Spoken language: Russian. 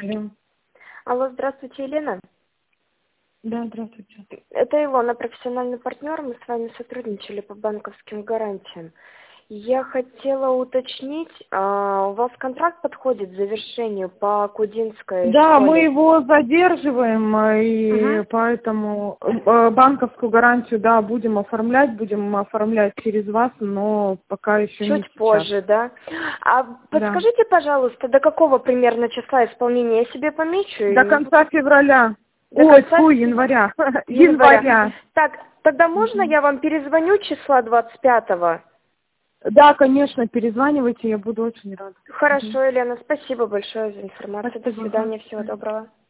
Алло. Алло, здравствуйте, Елена. Да, здравствуйте. Это Илона, профессиональный партнер. Мы с вами сотрудничали по банковским гарантиям. Я хотела уточнить, у вас контракт подходит к завершению по Кудинской Да, школе? мы его задерживаем, и Угу. поэтому банковскую гарантию, да, будем оформлять через вас, но пока еще не Чуть сейчас. позже, да? А Да. подскажите, пожалуйста, до какого примерно числа исполнения я себе помечу? До конца февраля. До Ой, конца фу, января. января. Января. Так, тогда можно Мгм. я вам перезвоню числа 25-го? Да, конечно, перезванивайте, я буду очень рада. Мгм. Хорошо, Елена, спасибо большое за информацию. До Спасибо. Ага. свидания, всего доброго.